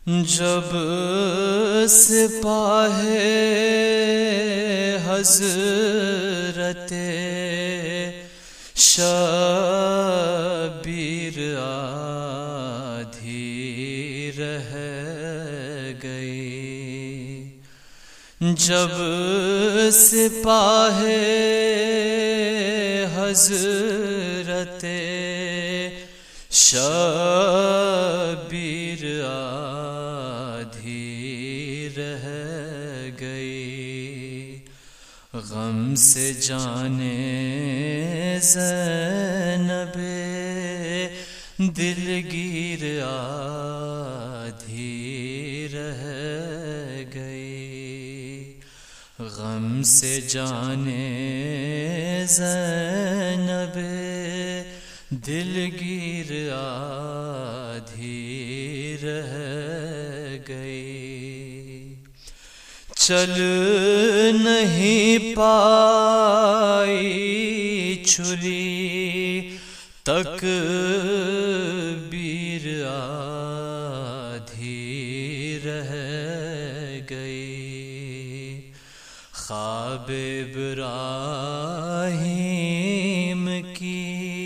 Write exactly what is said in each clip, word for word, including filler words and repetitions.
جب سپاہ حضرت شبیر آدھی رہ گئی، جب سپاہ حضرت شبیر آدھی رہ گئی، غم سے جانے زینب دلگیر آدھی رہ گئی، غم سے جانے زینب دلگیر آدھی رہ گئی، چل نہیں پائی چھری تکبیر آدھی رہ گئی، خواب ابراہیم کی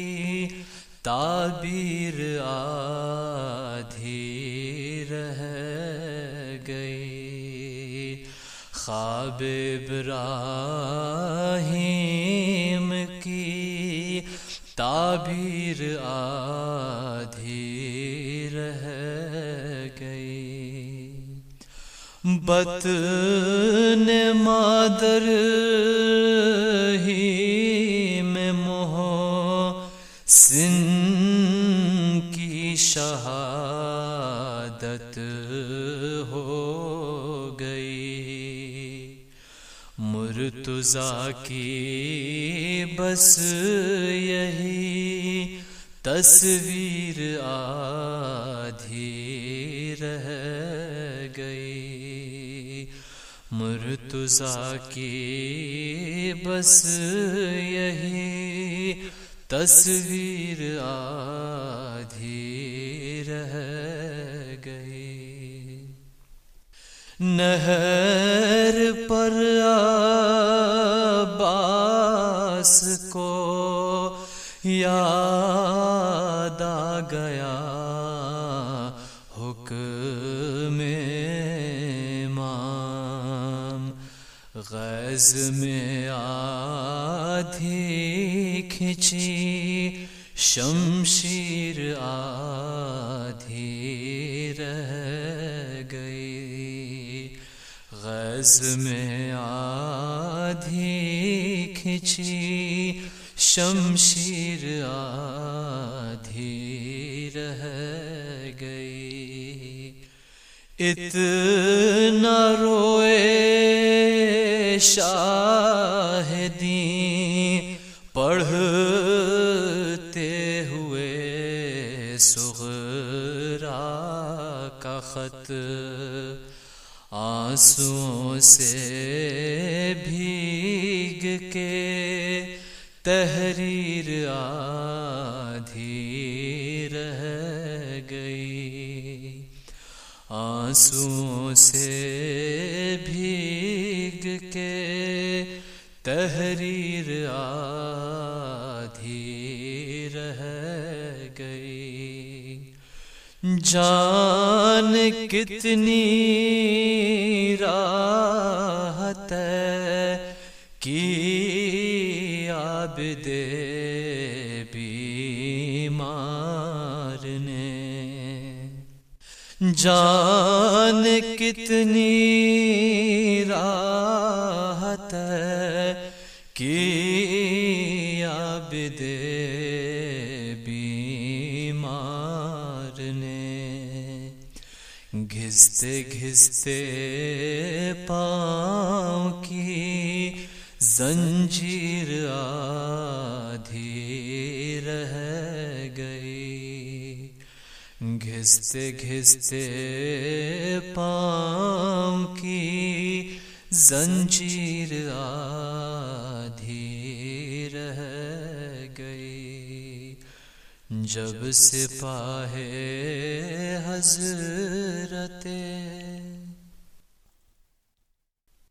تعبیر آدھی رہ گئی، خواب ابراہیم کی تعبیر آدھی رہ گئی، بطن مادر ہی میں محسن کی شہادت ہو گئی، مرتضیٰ کی بس یہی تصویر آدھی رہ گئی، مرتضیٰ کی بس یہی تصویر آدھی رہ گئی، نہر پر عباس کو یاد آ گیا حکم امام، غیظ میں آدھی کھچی شمشیر آدھی رہ گئی، غیظ میں آدھی کھچی شمشیر آدھی رہ گئی، اتنا روئے شاہدین پڑھتے ہوئے صغرا کا خط، آنسوؤں سے بھیگ کے تحریر آدھی رہ گئی، آنسوؤں سے بھیگ کے تحریر آدھی رہ گئی، جان کتنی راحت ہے کی عابد بیمار نے، جان کتنی راحت ہے کی عابد بیمار نے، گھستے گھستے پاؤں کی زنجیر آدھی رہ گئی، گھستے گھستے پاؤں کی زنجیر آدھی رہ گئی، جب سپاہ حضرت